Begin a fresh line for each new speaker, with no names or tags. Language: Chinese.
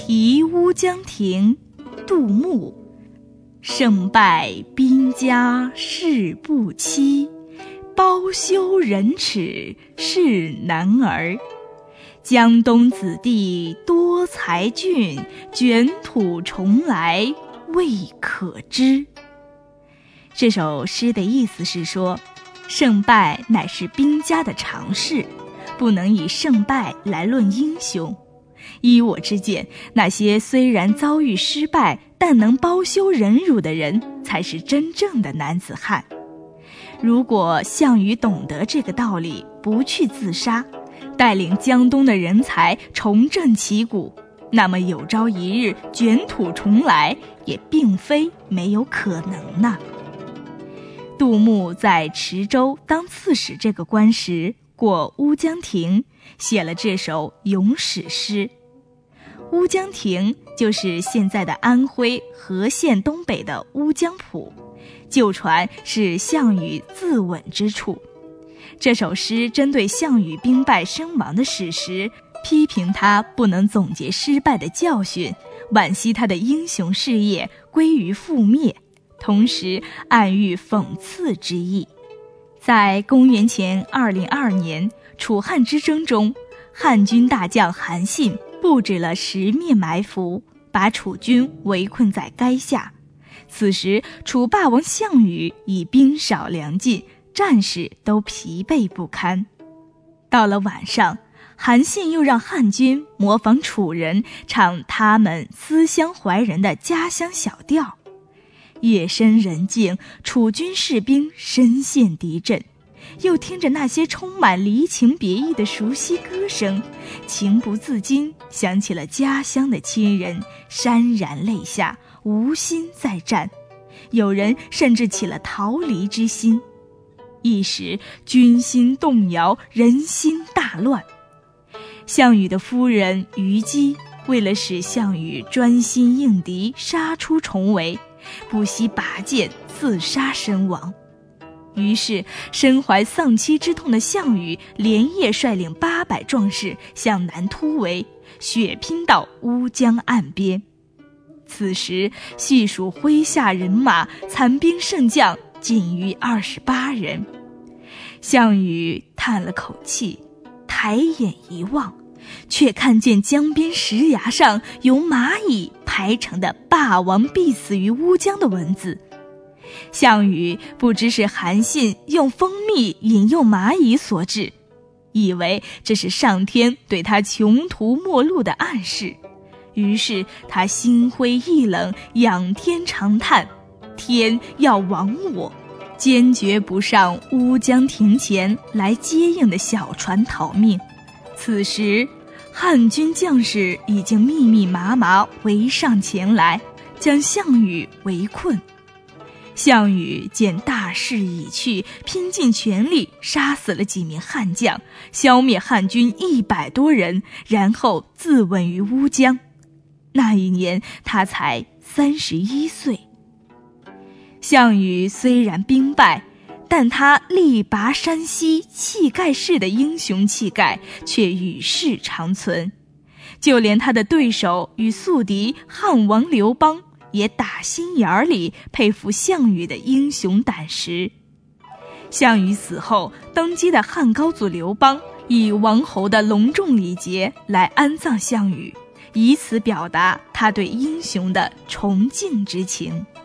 题乌江亭，杜牧。胜败兵家事不期，包羞忍耻是男儿。江东子弟多才俊，卷土重来未可知。这首诗的意思是说，胜败乃是兵家的常事，不能以胜败来论英雄。依我之见，那些虽然遭遇失败，但能包羞忍辱的人，才是真正的男子汉。如果项羽懂得这个道理，不去自杀，带领江东的人才重振旗鼓，那么有朝一日卷土重来，也并非没有可能呢。杜牧在池州当刺史这个官时，过乌江亭，写了这首咏史诗。乌江亭就是现在的安徽和县东北的乌江浦，旧传是项羽自刎之处。这首诗针对项羽兵败身亡的史实，批评他不能总结失败的教训，惋惜他的英雄事业归于覆灭，同时暗喻讽刺之意。在公元前202年楚汉之争中，汉军大将韩信布置了10面埋伏，把楚军围困在垓下。此时楚霸王项羽已兵少粮尽，战士都疲惫不堪。到了晚上，韩信又让汉军模仿楚人，唱他们思乡怀人的家乡小调。夜深人静，楚军士兵深陷敌阵，又听着那些充满离情别意的熟悉歌声，情不自禁想起了家乡的亲人，潸然泪下，无心再战。有人甚至起了逃离之心。一时军心动摇，人心大乱。项羽的夫人虞姬为了使项羽专心应敌，杀出重围，不惜拔剑自杀身亡。于是身怀丧妻之痛的项羽连夜率领800壮士向南突围，血拼到乌江岸边。此时细数麾下人马，残兵剩将仅余28人。项羽叹了口气，抬眼一望，却看见江边石崖上由蚂蚁排成的“霸王必死于乌江”的文字。项羽不知是韩信用蜂蜜引诱蚂蚁所致，以为这是上天对他穷途末路的暗示，于是他心灰意冷，仰天长叹：天要亡我！坚决不上乌江亭前来接应的小船逃命。此时汉军将士已经密密麻麻围上前来，将项羽围困。项羽见大势已去，拼尽全力杀死了几名汉将，消灭汉军100多人，然后自刎于乌江。那一年他才31岁。项羽虽然兵败，但他力拔山兮气盖世的英雄气概却与世长存。就连他的对手与宿敌汉王刘邦也打心眼里佩服项羽的英雄胆识。项羽死后，登基的汉高祖刘邦以王侯的隆重礼节来安葬项羽，以此表达他对英雄的崇敬之情。